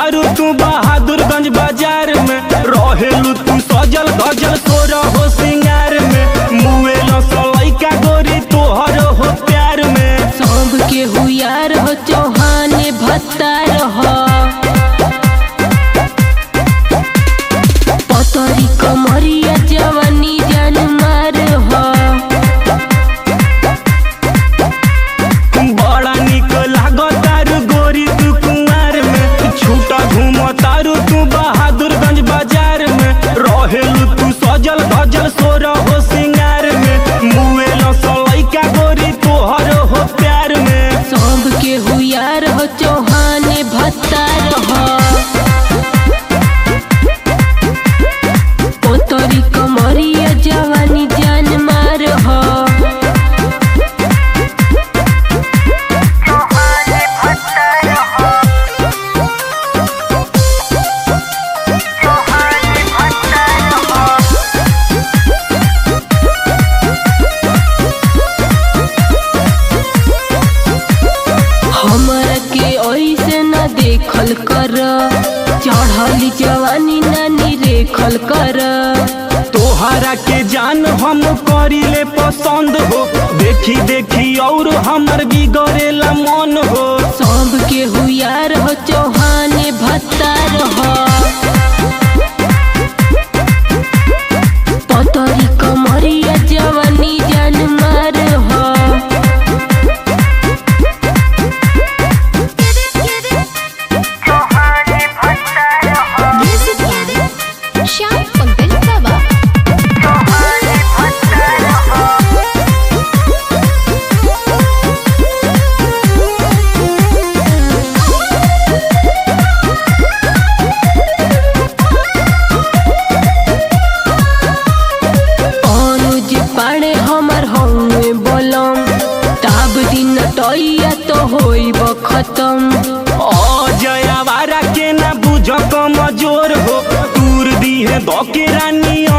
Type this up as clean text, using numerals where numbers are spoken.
तारू तू बहादुरगंज बाजार में रहेलू तू सजल गजल तोर हो सिंगार में मुए लइका गोरी तोहर हो प्यार में सब के हुयार हो चौहाने भत्तार हो पतरी कमरिया जवानी जान मार हो बड़ा निक लागो तारू गोरी तू कुंवार में छूटा घूम तारू तू बहादुरगंज बाजार में रहेलू तू सजल गजल सोर हो सिंगार में मुए लइका गोरी तोहर हो प्यार में सब के हुयार हो चौहाने भत्तार हो पतरी कमरिया जवानी जान मार हो हमरा के ऐसे न देखल कर चढ़ली जवानी नानी रेखल कर तोहरा के जान हम करीले पसंद हो देखी देखी और हमर बिगड़ेला मन हो सब के हुयार हो चौहाने भत्तार हो पतरी कमरिया जवानी जान मार हो श्याम पंकज बाबा अनुज पाड़े हमर हौवे बोलम ताब दिन टैया तो होइब खत्म अजय आवारा के ना बुझ कमजोर हो दूर दी है दो के रानी